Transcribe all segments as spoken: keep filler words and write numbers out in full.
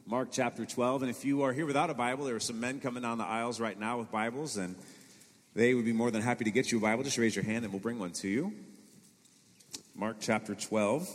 Mark chapter twelve. And if you are here without a Bible, there are some men coming down the aisles right now with Bibles, and they would be more than happy to get you a Bible. Just raise your hand and we'll bring one to you. Mark chapter twelve.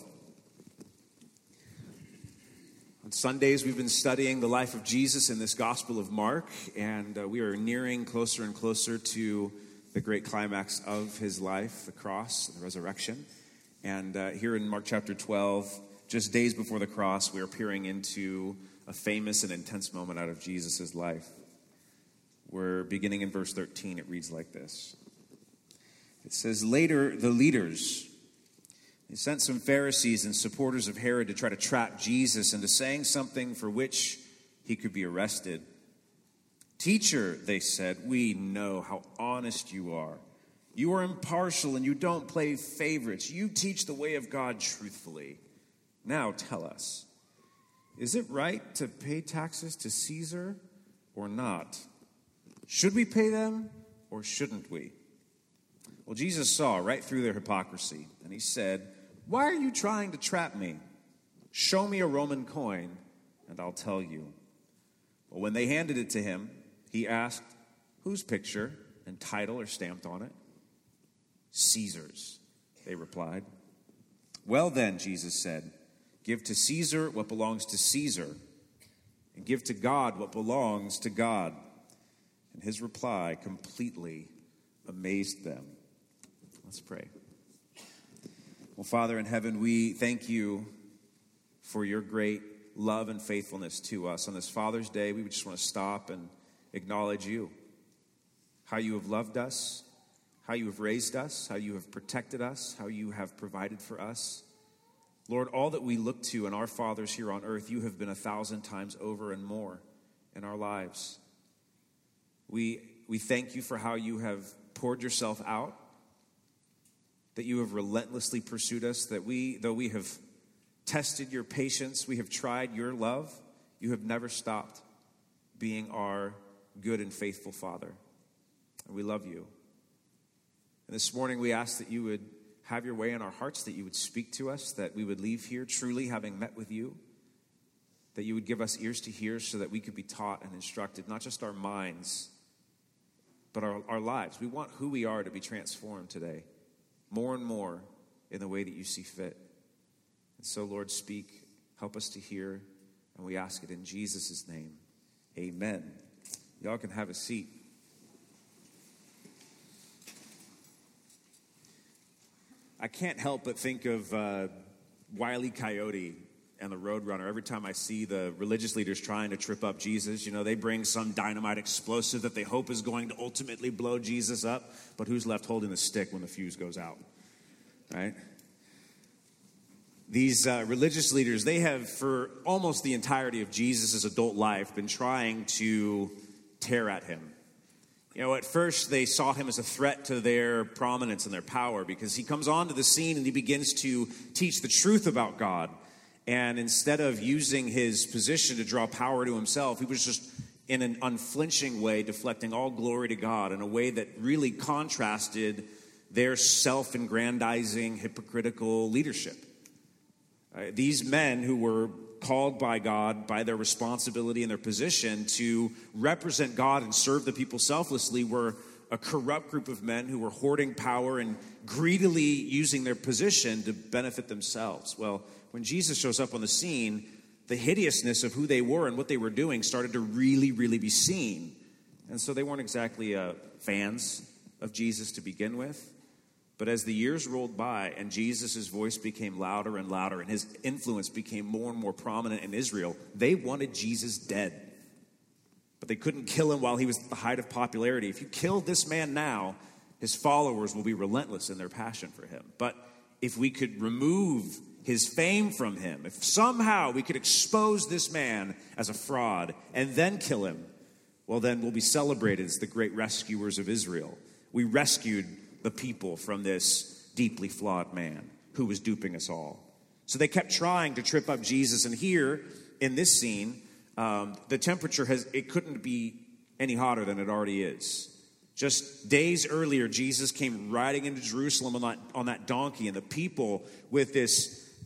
On Sundays, we've been studying the life of Jesus in this Gospel of Mark, and uh, we are nearing closer and closer to the great climax of his life, the cross, the resurrection. And uh, here in Mark chapter twelve, just days before the cross, we are peering into a famous and intense moment out of Jesus' life. We're beginning in verse thirteen. It reads like this. It says, "Later, the leaders, they sent some Pharisees and supporters of Herod to try to trap Jesus into saying something for which he could be arrested. 'Teacher,' they said, 'we know how honest you are. You are impartial and you don't play favorites. You teach the way of God truthfully. Now tell us, is it right to pay taxes to Caesar or not? Should we pay them or shouldn't we?' Well, Jesus saw right through their hypocrisy, and he said, 'Why are you trying to trap me? Show me a Roman coin, and I'll tell you.' Well, when they handed it to him, he asked, 'Whose picture and title are stamped on it?' 'Caesar's,' they replied. 'Well then,' Jesus said, 'give to Caesar what belongs to Caesar, and give to God what belongs to God.' And his reply completely amazed them." Let's pray. Well, Father in heaven, we thank you for your great love and faithfulness to us. On this Father's Day, we just want to stop and acknowledge you, how you have loved us, how you have raised us, how you have protected us, how you have provided for us. Lord, all that we look to in our fathers here on earth, you have been a thousand times over and more in our lives. We, we thank you for how you have poured yourself out, that you have relentlessly pursued us, that we, though we have tested your patience, we have tried your love, you have never stopped being our good and faithful Father. And we love you. And this morning we ask that you would have your way in our hearts, that you would speak to us, that we would leave here truly having met with you, that you would give us ears to hear so that we could be taught and instructed, not just our minds, but our, our lives. We want who we are to be transformed today, more and more in the way that you see fit. And so, Lord, speak, help us to hear, and we ask it in Jesus' name. Amen. Y'all can have a seat. I can't help but think of uh, Wile E. Coyote and the Roadrunner. Every time I see the religious leaders trying to trip up Jesus, you know, they bring some dynamite explosive that they hope is going to ultimately blow Jesus up. But who's left holding the stick when the fuse goes out, right? These uh, religious leaders, they have, for almost the entirety of Jesus' adult life, been trying to tear at him. You know, at first they saw him as a threat to their prominence and their power because he comes onto the scene and he begins to teach the truth about God. And instead of using his position to draw power to himself, he was just in an unflinching way deflecting all glory to God in a way that really contrasted their self-aggrandizing, hypocritical leadership. Uh, these men who were called by God, by their responsibility and their position to represent God and serve the people selflessly, were a corrupt group of men who were hoarding power and greedily using their position to benefit themselves. Well, when Jesus shows up on the scene, the hideousness of who they were and what they were doing started to really, really be seen. And so they weren't exactly uh, fans of Jesus to begin with. But as the years rolled by and Jesus' voice became louder and louder and his influence became more and more prominent in Israel, they wanted Jesus dead. But they couldn't kill him while he was at the height of popularity. If you kill this man now, his followers will be relentless in their passion for him. But if we could remove his fame from him, if somehow we could expose this man as a fraud and then kill him, well, then we'll be celebrated as the great rescuers of Israel. We rescued the people from this deeply flawed man who was duping us all. So they kept trying to trip up Jesus. And here in this scene, um, the temperature has, it couldn't be any hotter than it already is. Just days earlier, Jesus came riding into Jerusalem on that, on that donkey, and the people with this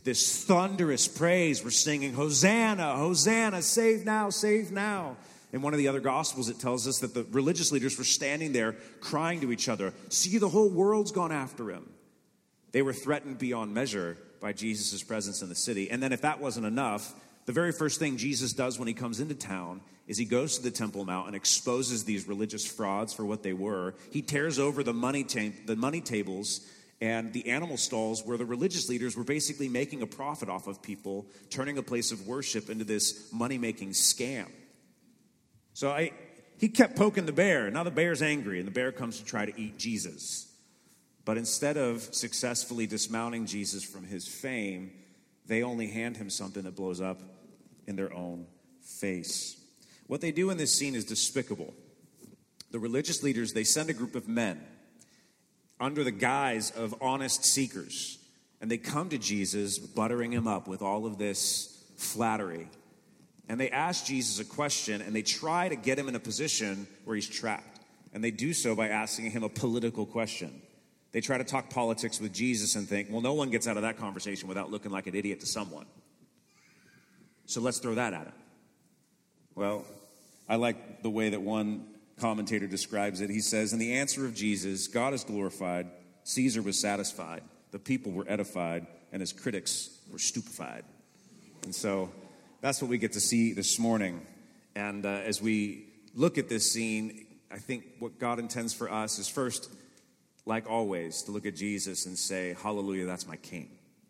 this thunderous praise. We're singing, Hosanna, Hosanna, save now, save now. In one of the other Gospels, it tells us that the religious leaders were standing there crying to each other, see, the whole world's gone after him. They were threatened beyond measure by Jesus' presence in the city. And then if that wasn't enough, the very first thing Jesus does when he comes into town is he goes to the Temple Mount and exposes these religious frauds for what they were. He tears over the money, ta- the money tables and the animal stalls where the religious leaders were basically making a profit off of people, turning a place of worship into this money-making scam. So I, he kept poking the bear. Now the bear's angry, and the bear comes to try to eat Jesus. But instead of successfully dismounting Jesus from his fame, they only hand him something that blows up in their own face. What they do in this scene is despicable. The religious leaders, they send a group of men under the guise of honest seekers, and they come to Jesus, buttering him up with all of this flattery. And they ask Jesus a question, and they try to get him in a position where he's trapped. And they do so by asking him a political question. They try to talk politics with Jesus and think, well, no one gets out of that conversation without looking like an idiot to someone. So let's throw that at him. Well, I like the way that one commentator describes it. He says, in the answer of Jesus, God is glorified, Caesar was satisfied, the people were edified, and his critics were stupefied. And so that's what we get to see this morning. And uh, as we look at this scene, I think what God intends for us is first, like always, to look at Jesus and say, hallelujah, that's my king.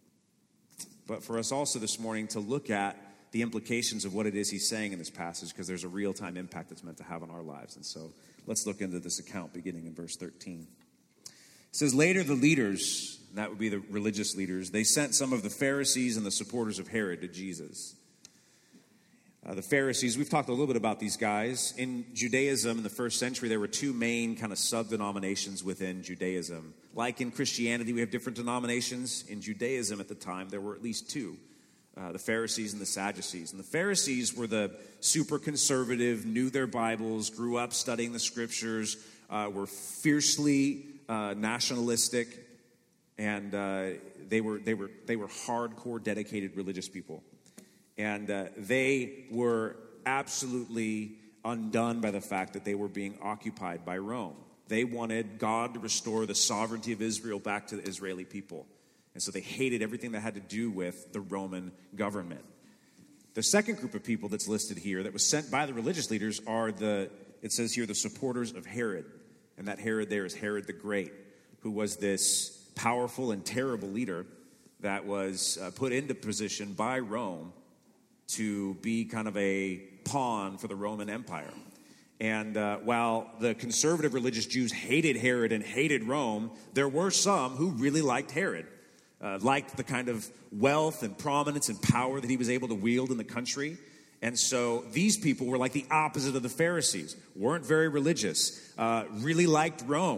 But for us also this morning to look at the implications of what it is he's saying in this passage, because there's a real-time impact that's meant to have on our lives. And so let's look into this account beginning in verse thirteen. It says, later the leaders, and that would be the religious leaders, they sent some of the Pharisees and the supporters of Herod to Jesus. Uh, the Pharisees, we've talked a little bit about these guys. In Judaism in the first century, there were two main kind of sub-denominations within Judaism. Like in Christianity, we have different denominations. In Judaism at the time, there were at least two. Uh, the Pharisees and the Sadducees. And the Pharisees were the super conservative, knew their Bibles, grew up studying the scriptures, uh, were fiercely uh, nationalistic, and uh, they were they were they were hardcore, dedicated religious people. And uh, they were absolutely undone by the fact that they were being occupied by Rome. They wanted God to restore the sovereignty of Israel back to the Israeli people. And so they hated everything that had to do with the Roman government. The second group of people that's listed here that was sent by the religious leaders are the, it says here, the supporters of Herod. And that Herod there is Herod the Great, who was this powerful and terrible leader that was uh, put into position by Rome to be kind of a pawn for the Roman Empire. And uh, while the conservative religious Jews hated Herod and hated Rome, there were some who really liked Herod. Uh, liked the kind of wealth and prominence and power that he was able to wield in the country. And so these people were like the opposite of the Pharisees. Weren't very religious. Uh, really liked Rome.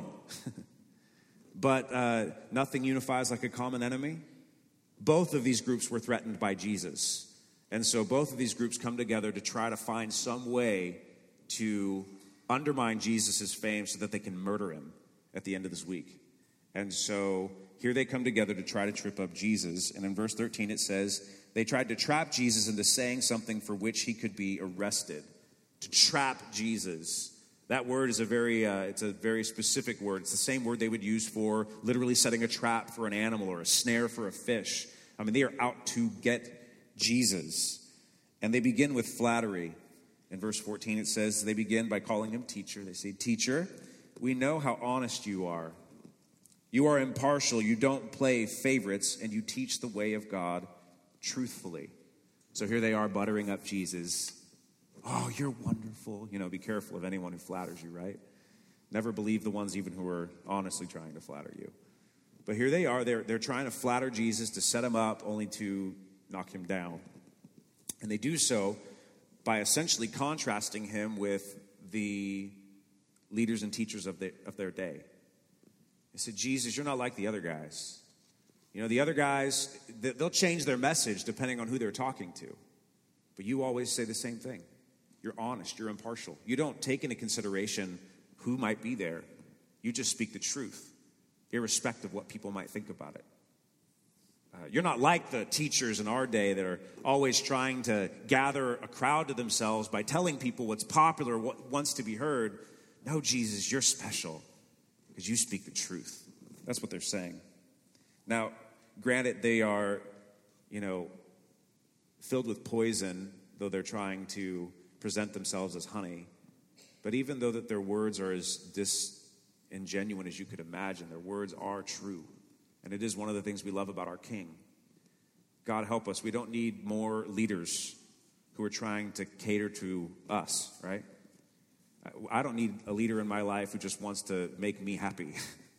But uh, nothing unifies like a common enemy. Both of these groups were threatened by Jesus. And so both of these groups come together to try to find some way to undermine Jesus' fame so that they can murder him at the end of this week. And so here they come together to try to trip up Jesus. And in verse thirteen it says, they tried to trap Jesus into saying something for which he could be arrested. To trap Jesus. That word is a very, uh, it's a very specific word. It's the same word they would use for literally setting a trap for an animal or a snare for a fish. I mean, they are out to get Jesus. And they begin with flattery. In verse fourteen it says, they begin by calling him teacher. They say, teacher, we know how honest you are. You are impartial, you don't play favorites, and you teach the way of God truthfully. So here they are buttering up Jesus. Oh, you're wonderful. You know, be careful of anyone who flatters you, right? Never believe the ones even who are honestly trying to flatter you. But here they are, they're, they're trying to flatter Jesus, to set him up, only to knock him down. And they do so by essentially contrasting him with the leaders and teachers of, the, of their day. They said, Jesus, you're not like the other guys. You know, the other guys, they'll change their message depending on who they're talking to. But you always say the same thing. You're honest, you're impartial. You don't take into consideration who might be there. You just speak the truth, irrespective of what people might think about it. Uh, you're not like the teachers in our day that are always trying to gather a crowd to themselves by telling people what's popular, what wants to be heard. No, Jesus, you're special because you speak the truth. That's what they're saying. Now, granted, they are, you know, filled with poison, though they're trying to present themselves as honey. But even though that their words are as disingenuous as you could imagine, their words are true. And it is one of the things we love about our King. God help us. We don't need more leaders who are trying to cater to us, right? I don't need a leader in my life who just wants to make me happy.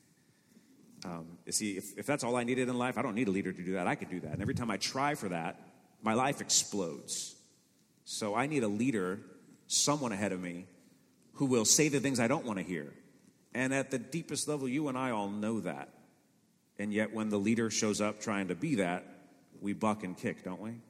um, you see, if, if that's all I needed in life, I don't need a leader to do that. I could do that. And every time I try for that, my life explodes. So I need a leader, someone ahead of me, who will say the things I don't want to hear. And at the deepest level, you and I all know that. And yet when the leader shows up trying to be that, we buck and kick, don't we?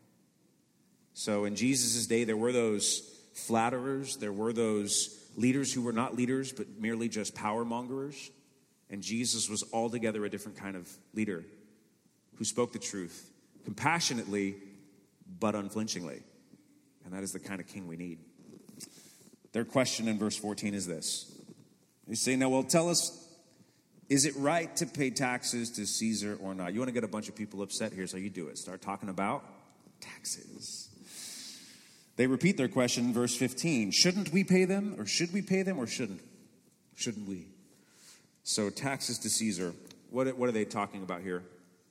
So in Jesus' day, there were those flatterers. There were those leaders who were not leaders, but merely just power mongers. And Jesus was altogether a different kind of leader who spoke the truth compassionately, but unflinchingly. And that is the kind of king we need. Their question in verse fourteen is this. They say, now, well, tell us, is it right to pay taxes to Caesar or not? You want to get a bunch of people upset? Here's how you do it. Start talking about taxes. They repeat their question in verse fifteen. Shouldn't we pay them? Or should we pay them? Or shouldn't? Shouldn't we? So taxes to Caesar. What, what are they talking about here?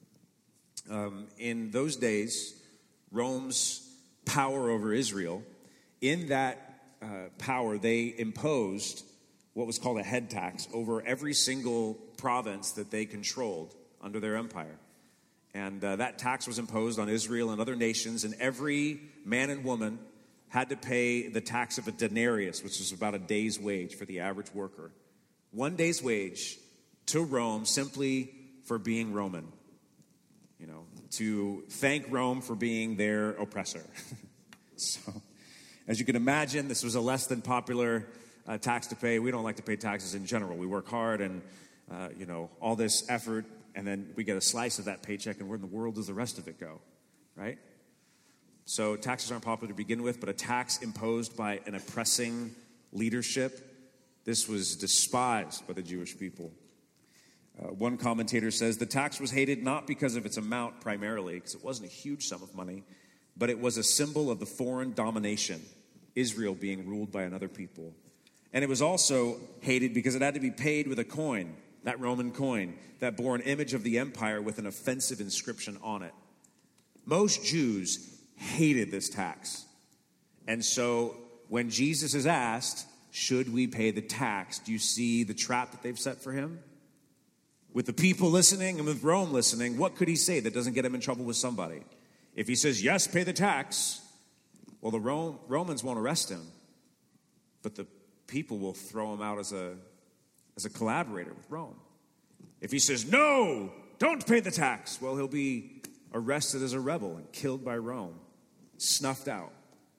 Um, in those days, Rome's power over Israel, in that uh, power, they imposed what was called a head tax over every single province that they controlled under their empire. And uh, that tax was imposed on Israel and other nations, and every man and woman had to pay the tax of a denarius, which is about a day's wage for the average worker. One day's wage to Rome simply for being Roman. You know, to thank Rome for being their oppressor. So, as you can imagine, this was a less than popular Uh, tax to pay. We don't like to pay taxes in general. We work hard and, uh, you know, all this effort, and then we get a slice of that paycheck, and where in the world does the rest of it go, right? So taxes aren't popular to begin with, but a tax imposed by an oppressing leadership, this was despised by the Jewish people. Uh, one commentator says, the tax was hated not because of its amount primarily, because it wasn't a huge sum of money, but it was a symbol of the foreign domination, Israel being ruled by another people. And it was also hated because it had to be paid with a coin, that Roman coin, that bore an image of the empire with an offensive inscription on it. Most Jews hated this tax. And so when Jesus is asked, should we pay the tax, do you see the trap that they've set for him? With the people listening and with Rome listening, what could he say that doesn't get him in trouble with somebody? If he says, yes, pay the tax, well, the Rome, Romans won't arrest him. But the people will throw him out as a as a collaborator with Rome. If he says, no, don't pay the tax, well, he'll be arrested as a rebel and killed by Rome, snuffed out.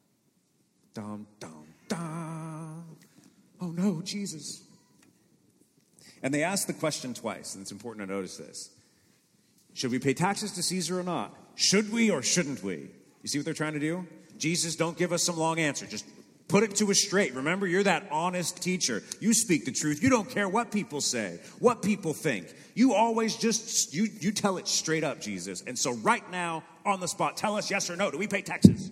Dum, dum, dum. Oh, no, Jesus. And they ask the question twice, and it's important to notice this. Should we pay taxes to Caesar or not? Should we or shouldn't we? You see what they're trying to do? Jesus, don't give us some long answer. Just put it to us straight. Remember, you're that honest teacher. You speak the truth. You don't care what people say, what people think. You always just, you, you tell it straight up, Jesus. And so right now, on the spot, tell us yes or no. Do we pay taxes?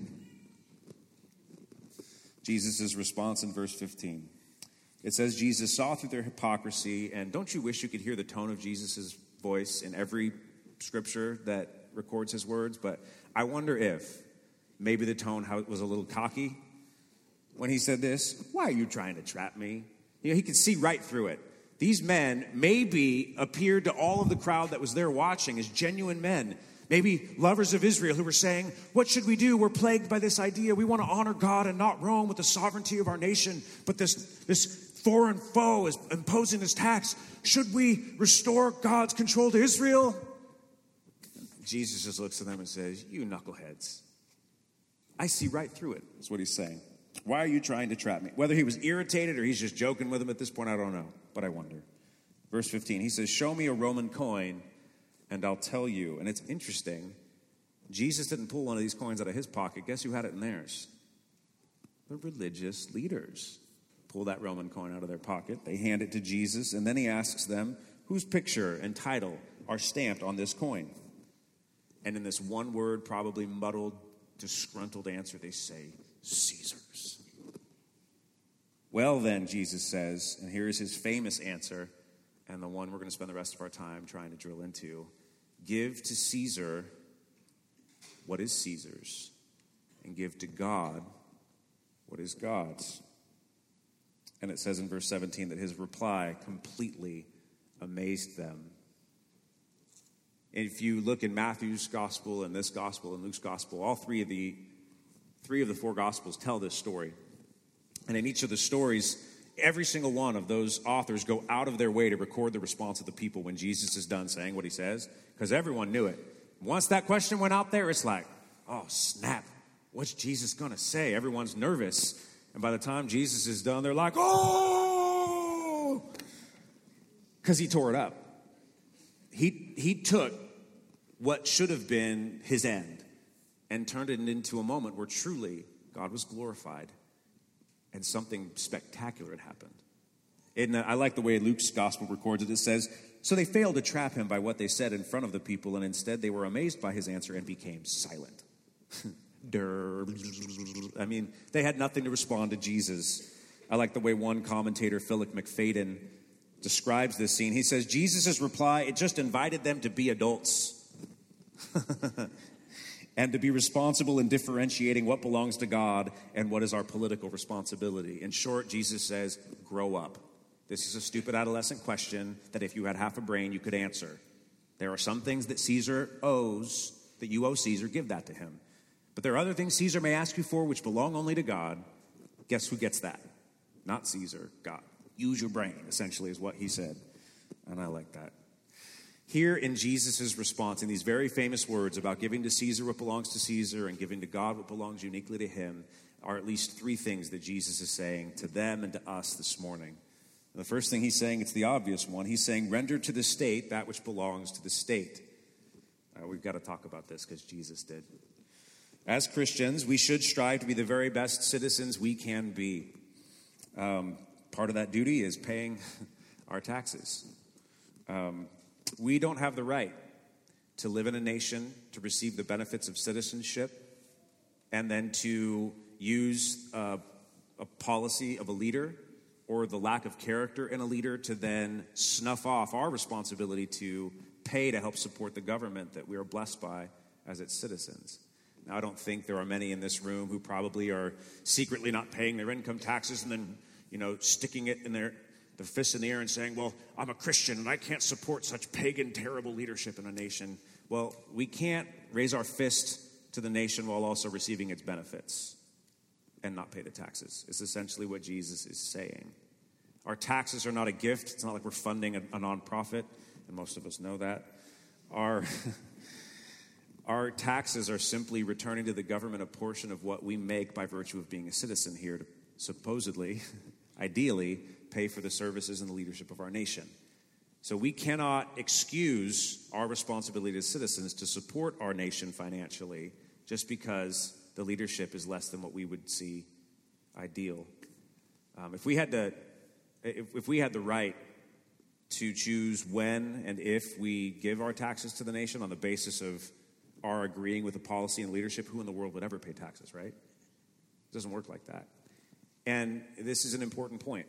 Jesus' response in verse fifteen. It says, Jesus saw through their hypocrisy, and don't you wish you could hear the tone of Jesus' voice in every scripture that records his words? But I wonder if maybe the tone was a little cocky when he said this. Why are you trying to trap me? You know, he could see right through it. These men maybe appeared to all of the crowd that was there watching as genuine men, maybe lovers of Israel who were saying, what should we do? We're plagued by this idea. We want to honor God and not Rome with the sovereignty of our nation. But this, this foreign foe is imposing this tax. Should we restore God's control to Israel? Jesus just looks at them and says, you knuckleheads. I see right through it, is what he's saying. Why are you trying to trap me? Whether he was irritated or he's just joking with them at this point, I don't know, but I wonder. Verse fifteen, he says, show me a Roman coin and I'll tell you. And it's interesting. Jesus didn't pull one of these coins out of his pocket. Guess who had it in theirs? The religious leaders pull that Roman coin out of their pocket. They hand it to Jesus, and then he asks them, whose picture and title are stamped on this coin? And in this one word, probably muddled, disgruntled answer, they say, Caesar's. Well then, Jesus says, and here is his famous answer, and the one we're going to spend the rest of our time trying to drill into. Give to Caesar what is Caesar's, and give to God what is God's. And it says in verse seventeen that his reply completely amazed them. If you look in Matthew's gospel and this gospel and Luke's gospel, all three of the three of the four gospels tell this story. And in each of the stories, every single one of those authors go out of their way to record the response of the people when Jesus is done saying what he says, because everyone knew it. Once that question went out there, it's like, oh, snap. What's Jesus going to say? Everyone's nervous. And by the time Jesus is done, they're like, oh, because he tore it up. He, he took what should have been his end and turned it into a moment where truly God was glorified and something spectacular had happened. And I like the way Luke's gospel records it. It says, so they failed to trap him by what they said in front of the people, and instead they were amazed by his answer and became silent. I mean, they had nothing to respond to Jesus. I like the way one commentator, Philip McFadden, describes this scene. He says, Jesus' reply, it just invited them to be adults and to be responsible in differentiating what belongs to God and what is our political responsibility. In short, Jesus says, grow up. This is a stupid adolescent question that if you had half a brain, you could answer. There are some things that Caesar owes, that you owe Caesar, give that to him. But there are other things Caesar may ask you for which belong only to God. Guess who gets that? Not Caesar, God. Use your brain, essentially, is what he said. And I like that. Here in Jesus' response, in these very famous words about giving to Caesar what belongs to Caesar and giving to God what belongs uniquely to him, are at least three things that Jesus is saying to them and to us this morning. And the first thing he's saying, it's the obvious one. He's saying, render to the state that which belongs to the state. Uh, we've got to talk about this because Jesus did. As Christians, we should strive to be the very best citizens we can be. Um, part of that duty is paying our taxes. Um, we don't have the right to live in a nation, to receive the benefits of citizenship, and then to use uh, a policy of a leader or the lack of character in a leader to then snuff off our responsibility to pay to help support the government that we are blessed by as its citizens. Now, I don't think there are many in this room who probably are secretly not paying their income taxes and then, you know, sticking it in their, their fists in the air and saying, well, I'm a Christian and I can't support such pagan, terrible leadership in a nation. Well, we can't raise our fist to the nation while also receiving its benefits and not pay the taxes. It's essentially what Jesus is saying. Our taxes are not a gift. It's not like we're funding a, a nonprofit, and most of us know that. Our... Our taxes are simply returning to the government a portion of what we make by virtue of being a citizen here to supposedly, ideally, pay for the services and the leadership of our nation. So we cannot excuse our responsibility as citizens to support our nation financially just because the leadership is less than what we would see ideal. Um, if we had to, if, if we had the right to choose when and if we give our taxes to the nation on the basis of are agreeing with the policy and leadership, who in the world would ever pay taxes, right? It doesn't work like that. And this is an important point.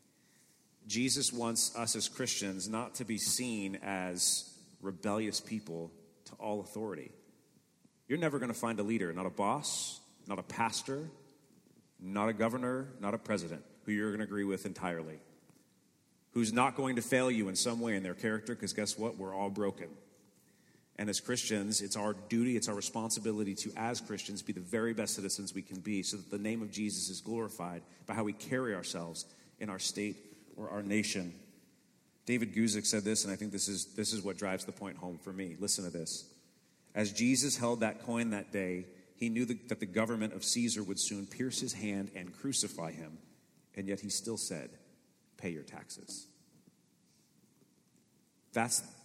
Jesus wants us as Christians not to be seen as rebellious people to all authority. You're never going to find a leader, not a boss, not a pastor, not a governor, not a president, who you're going to agree with entirely, who's not going to fail you in some way in their character, because guess what? We're all broken. And as Christians, it's our duty, it's our responsibility to, as Christians, be the very best citizens we can be so that the name of Jesus is glorified by how we carry ourselves in our state or our nation. David Guzik said this, and I think this is, this is what drives the point home for me. Listen to this. As Jesus held that coin that day, he knew the, that the government of Caesar would soon pierce his hand and crucify him, and yet he still said, pay your taxes. That's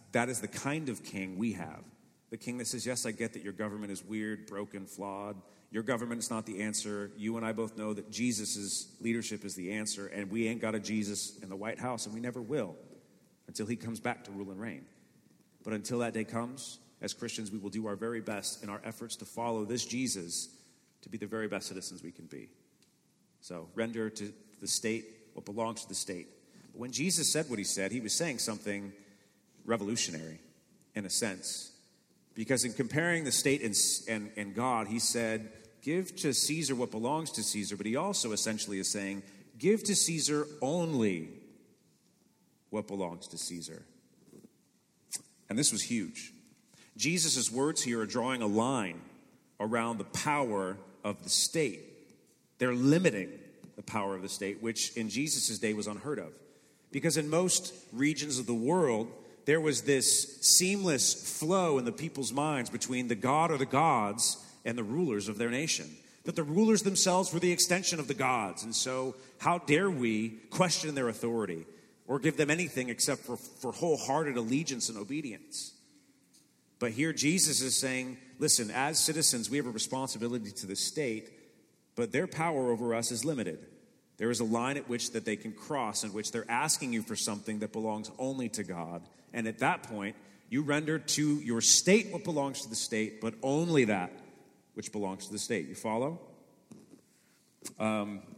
that is the kind of king we have. The king that says, yes, I get that your government is weird, broken, flawed. Your government is not the answer. You and I both know that Jesus' leadership is the answer, and we ain't got a Jesus in the White House, and we never will until he comes back to rule and reign. But until that day comes, as Christians, we will do our very best in our efforts to follow this Jesus to be the very best citizens we can be. So render to the state what belongs to the state. But when Jesus said what he said, he was saying something revolutionary in a sense. Because in comparing the state and, and, and God, he said, give to Caesar what belongs to Caesar. But he also essentially is saying, give to Caesar only what belongs to Caesar. And this was huge. Jesus' words here are drawing a line around the power of the state. They're limiting the power of the state, which in Jesus' day was unheard of. Because in most regions of the world, there was this seamless flow in the people's minds between the god or the gods and the rulers of their nation. That the rulers themselves were the extension of the gods. And so how dare we question their authority or give them anything except for, for wholehearted allegiance and obedience? But here Jesus is saying, listen, as citizens, we have a responsibility to the state, but their power over us is limited. There is a line at which that they can cross in which they're asking you for something that belongs only to God. And at that point, you render to your state what belongs to the state, but only that which belongs to the state. You follow? Um,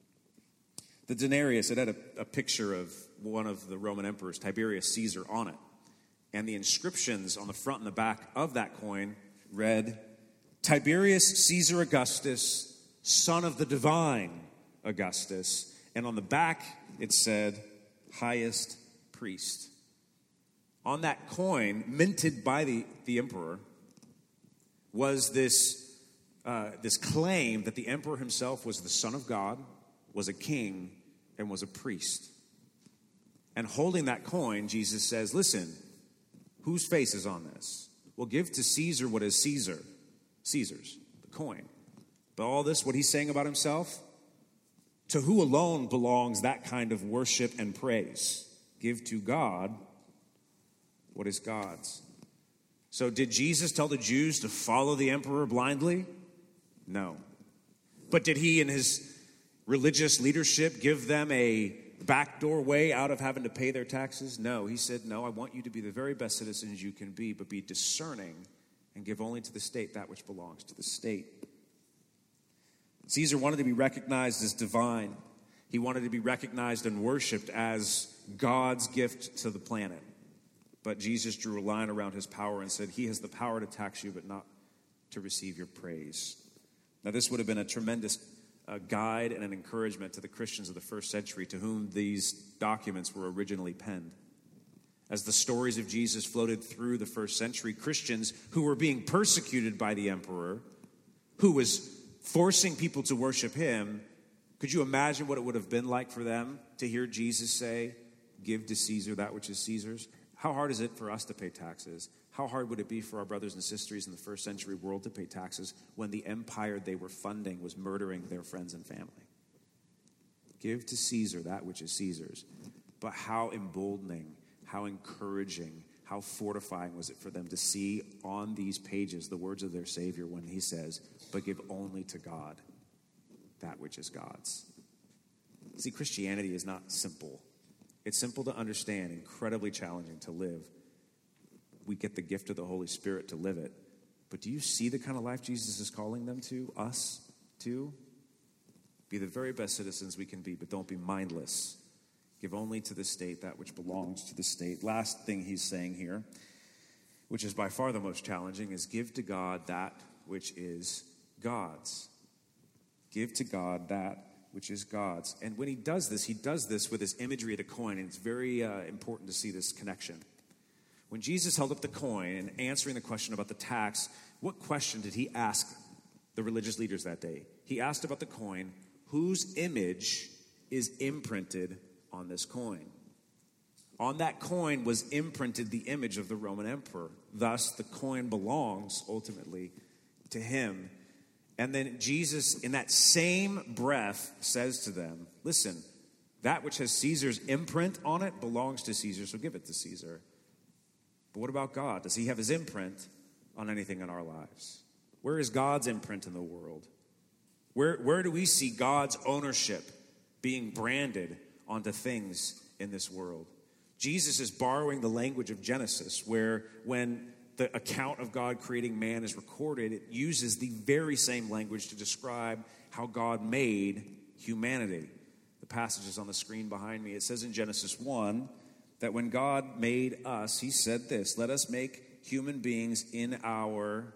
the denarius, it had a, a picture of one of the Roman emperors, Tiberius Caesar, on it. And the inscriptions on the front and the back of that coin read, Tiberius Caesar Augustus, son of the divine Augustus. And on the back, it said, highest priest. On that coin, minted by the, the emperor, was this, uh, this claim that the emperor himself was the Son of God, was a king, and was a priest. And holding that coin, Jesus says, listen, whose face is on this? Well, give to Caesar what is Caesar. Caesar's, the coin. But all this, what he's saying about himself, to who alone belongs that kind of worship and praise? Give to God what is God's. So did Jesus tell the Jews to follow the emperor blindly? No. But did he in his religious leadership give them a backdoor way out of having to pay their taxes? No. He said, no, I want you to be the very best citizens you can be, but be discerning and give only to the state that which belongs to the state. Caesar wanted to be recognized as divine. He wanted to be recognized and worshiped as God's gift to the planet. But Jesus drew a line around his power and said, he has the power to tax you, but not to receive your praise. Now, this would have been a tremendous uh, guide and an encouragement to the Christians of the first century to whom these documents were originally penned. As the stories of Jesus floated through the first century, Christians who were being persecuted by the emperor, who was forcing people to worship him, could you imagine what it would have been like for them to hear Jesus say, give to Caesar that which is Caesar's? How hard is it for us to pay taxes? How hard would it be for our brothers and sisters in the first century world to pay taxes when the empire they were funding was murdering their friends and family? Give to Caesar that which is Caesar's. But how emboldening, how encouraging, how fortifying was it for them to see on these pages the words of their Savior when he says, but give only to God that which is God's. See, Christianity is not simple. It's simple to understand, incredibly challenging to live. We get the gift of the Holy Spirit to live it. But do you see the kind of life Jesus is calling them to, us to? Be the very best citizens we can be, but don't be mindless. Give only to the state that which belongs to the state. Last thing he's saying here, which is by far the most challenging, is give to God that which is God's. Give to God that which is God's. And when he does this, he does this with this imagery of the coin, and it's very uh, important to see this connection. When Jesus held up the coin and answering the question about the tax, what question did he ask the religious leaders that day? He asked about the coin, whose image is imprinted on this coin? On that coin was imprinted the image of the Roman emperor. Thus, the coin belongs ultimately to him. And then Jesus, in that same breath, says to them, listen, that which has Caesar's imprint on it belongs to Caesar, so give it to Caesar. But what about God? Does he have his imprint on anything in our lives? Where is God's imprint in the world? Where, where do we see God's ownership being branded onto things in this world? Jesus is borrowing the language of Genesis, where when the account of God creating man is recorded, it uses the very same language to describe how God made humanity. The passage is on the screen behind me. It says in Genesis one that when God made us, he said this, "Let us make human beings in our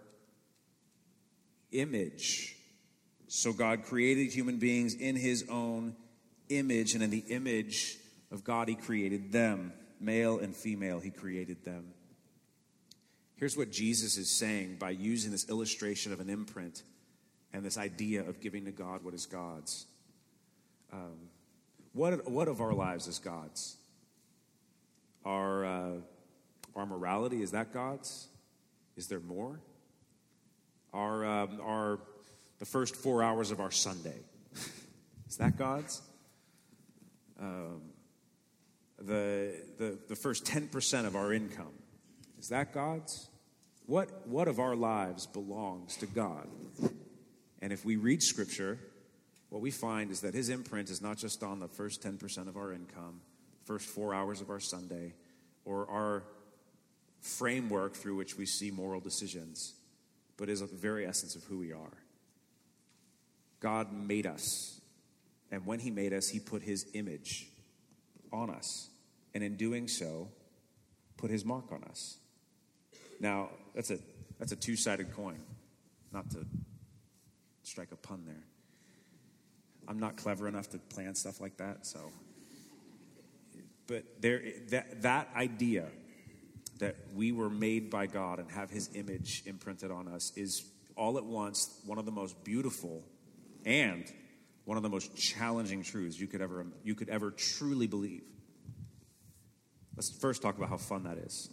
image." So God created human beings in his own image, and in the image of God he created them. Male and female he created them. Here's what Jesus is saying by using this illustration of an imprint and this idea of giving to God what is God's. Um, what, what of our lives is God's? Our, uh, our morality, is that God's? Is there more? Our, um, our, the first four hours of our Sunday, is that God's? Um, the, the, the first ten percent of our income, is that God's? What, what of our lives belongs to God? And if we read Scripture, what we find is that his imprint is not just on the first ten percent of our income, first four hours of our Sunday, or our framework through which we see moral decisions, but is at the very essence of who we are. God made us, and when he made us, he put his image on us, and in doing so, put his mark on us. Now, that's a that's a two-sided coin, not to strike a pun there. I'm not clever enough to plan stuff like that, so. But there, that that idea that we were made by God and have his image imprinted on us is all at once one of the most beautiful and one of the most challenging truths you could ever you could ever truly believe. Let's first talk about how fun that is.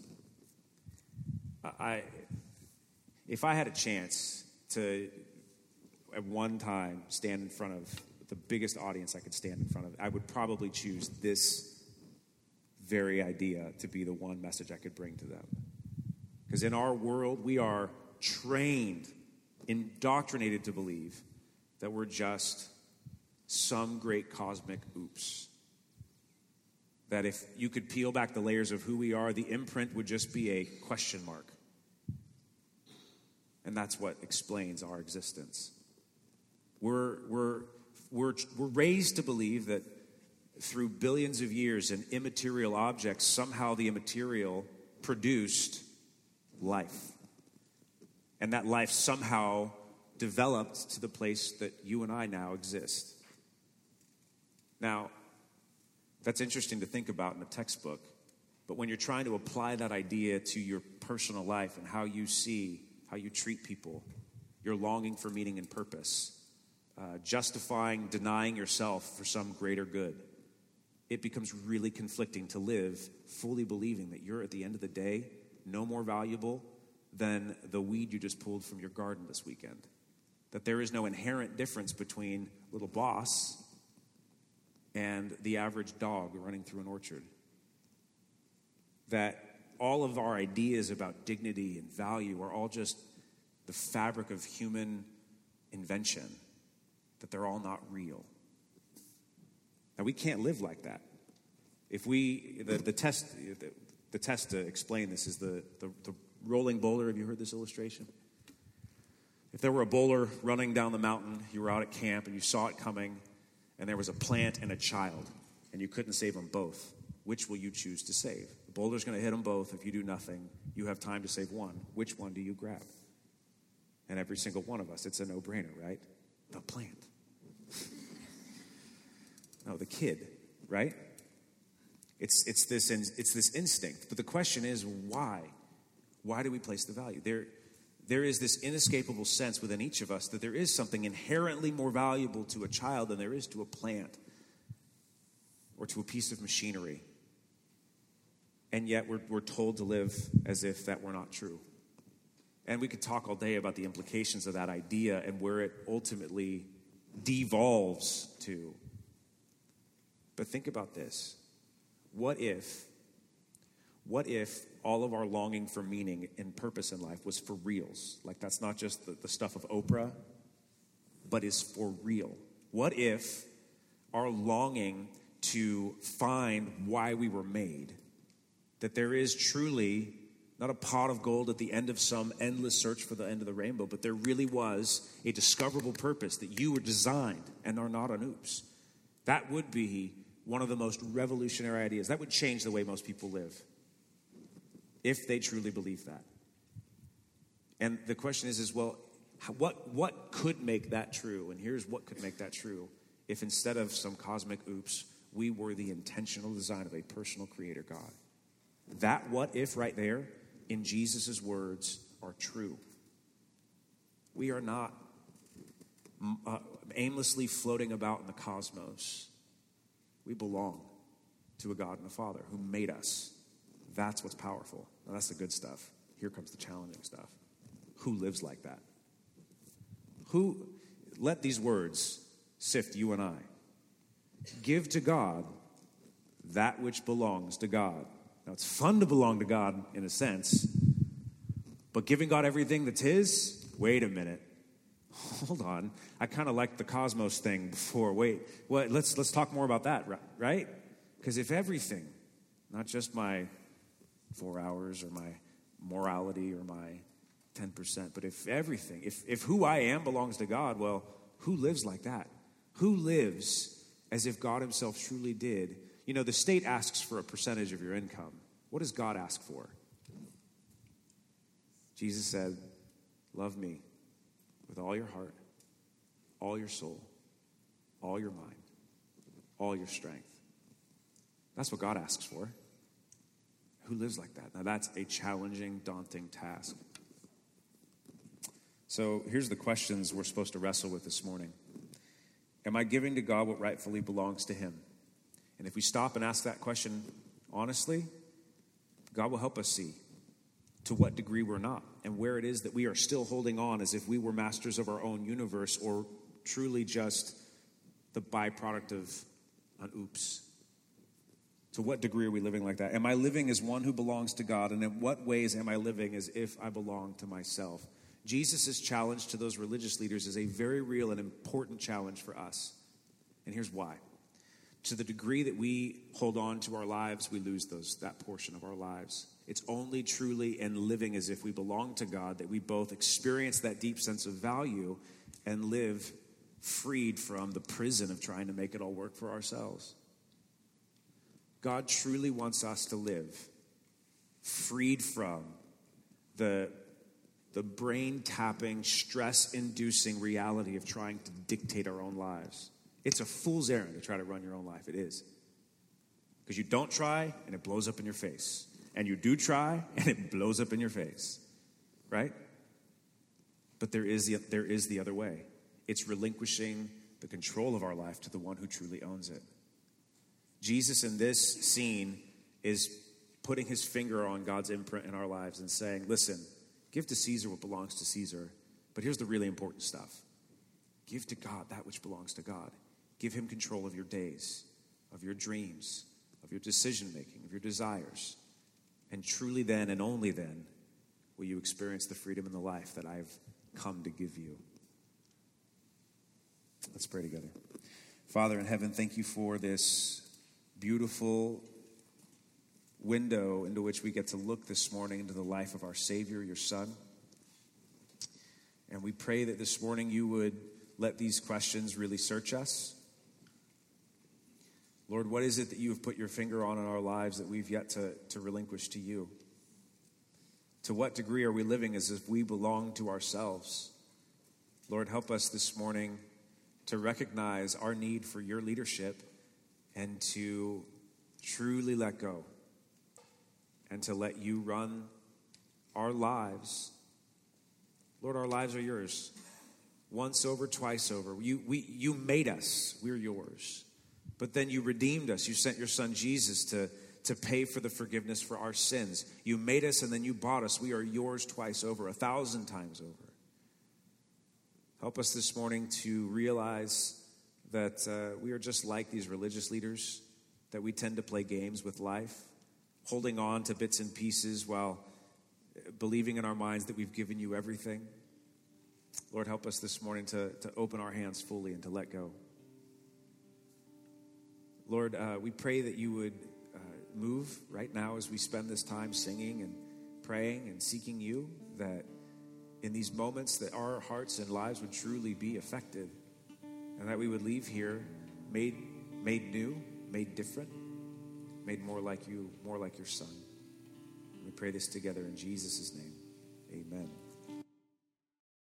I, if I had a chance to, at one time, stand in front of the biggest audience I could stand in front of, I would probably choose this very idea to be the one message I could bring to them. Because in our world, we are trained, indoctrinated to believe that we're just some great cosmic oops. That if you could peel back the layers of who we are, the imprint would just be a question mark. And that's what explains our existence. We're, we're, we're, we're raised to believe that through billions of years an immaterial object, somehow the immaterial produced life. And that life somehow developed to the place that you and I now exist. Now, that's interesting to think about in a textbook, but when you're trying to apply that idea to your personal life and how you see, how you treat people, your longing for meaning and purpose, uh, justifying, denying yourself for some greater good, it becomes really conflicting to live fully believing that you're, at the end of the day, no more valuable than the weed you just pulled from your garden this weekend. That there is no inherent difference between little boss and the average dog running through an orchard. That all of our ideas about dignity and value are all just the fabric of human invention, that they're all not real. Now, we can't live like that. If we, the, the test the, the test to explain this is the, the, the rolling boulder. Have you heard this illustration? If there were a bowler running down the mountain, you were out at camp and you saw it coming, and there was a plant and a child, and you couldn't save them both, which will you choose to save? The boulder's going to hit them both. If you do nothing, you have time to save one. Which one do you grab? And every single one of us, it's a no-brainer, right? The plant. No, the kid, right? It's it's this it's this instinct. But the question is, why? Why do we place the value? There, there is this inescapable sense within each of us that there is something inherently more valuable to a child than there is to a plant or to a piece of machinery. And yet we're, we're told to live as if that were not true. And we could talk all day about the implications of that idea and where it ultimately devolves to. But think about this. What if, What if all of our longing for meaning and purpose in life was for reals? Like that's not just the, the stuff of Oprah, but is for real. What if our longing to find why we were made, that there is truly not a pot of gold at the end of some endless search for the end of the rainbow, but there really was a discoverable purpose, that you were designed and are not an oops. That would be one of the most revolutionary ideas. That would change the way most people live, if they truly believe that. And the question is, is well, what, what could make that true? And here's what could make that true. If instead of some cosmic oops, we were the intentional design of a personal creator God. That what if right there, in Jesus' words, are true. We are not uh, aimlessly floating about in the cosmos. We belong to a God and a Father who made us. That's what's powerful. Now that's the good stuff. Here comes the challenging stuff. Who lives like that? Who, let these words sift you and I. Give to God that which belongs to God. Now, it's fun to belong to God in a sense, but giving God everything that's his, wait a minute. Hold on. I kind of liked the cosmos thing before. Wait, what? Let's let's talk more about that, right? Because if everything, not just my four hours or my morality or my ten percent, but if everything, if if who I am belongs to God, well, who lives like that? Who lives as if God himself truly did? You know, the state asks for a percentage of your income. What does God ask for? Jesus said, love me with all your heart, all your soul, all your mind, all your strength. That's what God asks for. Who lives like that? Now that's a challenging, daunting task. So here's the questions we're supposed to wrestle with this morning. Am I giving to God what rightfully belongs to him? And if we stop and ask that question honestly, God will help us see to what degree we're not, and where it is that we are still holding on as if we were masters of our own universe, or truly just the byproduct of an oops. To what degree are we living like that? Am I living as one who belongs to God? And in what ways am I living as if I belong to myself? Jesus' challenge to those religious leaders is a very real and important challenge for us. And here's why. To the degree that we hold on to our lives, we lose those that portion of our lives. It's only truly in living as if we belong to God that we both experience that deep sense of value and live freed from the prison of trying to make it all work for ourselves. God truly wants us to live freed from the, the brain-tapping, stress-inducing reality of trying to dictate our own lives. It's a fool's errand to try to run your own life. It is. Because you don't try, and it blows up in your face. And you do try, and it blows up in your face. Right? But there is the, there is the other way. It's relinquishing the control of our life to the one who truly owns it. Jesus in this scene is putting his finger on God's imprint in our lives and saying, listen, give to Caesar what belongs to Caesar. But here's the really important stuff. Give to God that which belongs to God. Give him control of your days, of your dreams, of your decision-making, of your desires. And truly then and only then will you experience the freedom and the life that I've come to give you. Let's pray together. Father in heaven, thank you for this beautiful window into which we get to look this morning into the life of our Savior, your Son. And we pray that this morning you would let these questions really search us. Lord, what is it that you have put your finger on in our lives that we've yet to, to relinquish to you? To what degree are we living as if we belong to ourselves? Lord, help us this morning to recognize our need for your leadership and to truly let go and to let you run our lives. Lord, our lives are yours. Once over, twice over. You, we, you made us. We're yours. But then you redeemed us. You sent your son Jesus to, to pay for the forgiveness for our sins. You made us and then you bought us. We are yours twice over, a thousand times over. Help us this morning to realize that uh, we are just like these religious leaders, that we tend to play games with life, holding on to bits and pieces while believing in our minds that we've given you everything. Lord, help us this morning to, to open our hands fully and to let go. Lord, uh, we pray that you would uh, move right now as we spend this time singing and praying and seeking you, that in these moments that our hearts and lives would truly be affected, and that we would leave here made made new, made different, made more like you, more like your Son. We pray this together in Jesus' name. Amen.